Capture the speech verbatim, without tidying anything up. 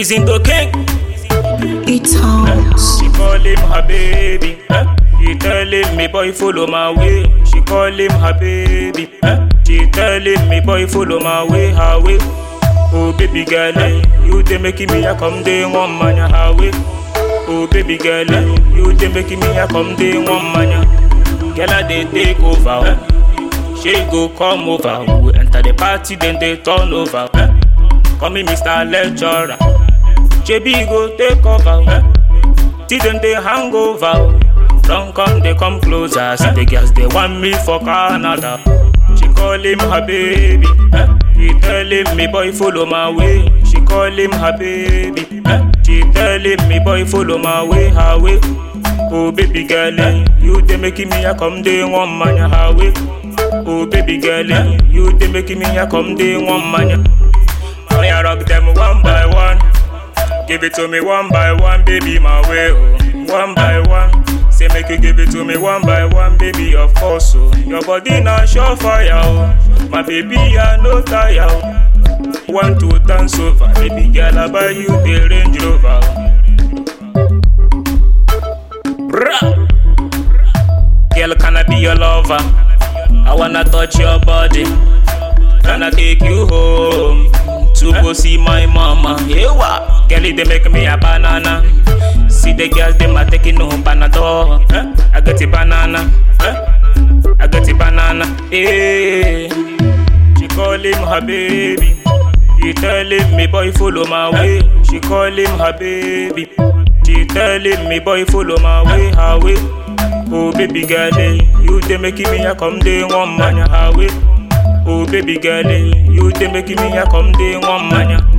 Within the king. It's house. She call him her baby. Eh? She tell him me boy follow my way. She call him her baby. Eh? She tell him me boy follow my way, her way. Oh baby girl, eh? You they making me a come day one man ya her way. Oh baby girl, eh? You they making me a come day one man ya. Girl I they take over. Eh? She go come over. We enter the party then they turn over. Eh? Call me Mister Lecturer. J B go take over. Eh? Till them they hang over. Don't come, they come closer. See the girls, they want me for Canada. She call him her baby. Eh? She tell him me boy follow my way. She call him her baby. Eh? She tell him me boy follow my way, her way. Oh baby girl, eh? You they making me a come day one man ya her way. Oh baby girl, eh? You they making me a come day one man ya. Oh ya rock them one by one. Give it to me one by one, baby, my way, oh. One by one. Say make you give it to me one by one, baby, of course, oh. Your body not sure fire, oh. My baby, I no tire, oh. Want to dance over, baby girl, I buy you the Range Rover. Bruh. Girl, can I be your lover? I wanna touch your body. Can I take you home to go see my mama? Yeah, what? Girl, they make me a banana. See the girls, them are taking home Panadol. Eh? I got a banana. Eh? I got a banana. Hey. She call him her baby. She tell him me boy follow my way. She call him her baby. She tell him me boy follow my way, her way. Oh baby girl, eh? You they making me a come day one man, her way. Oh baby girl, eh? You they making me a come day one man.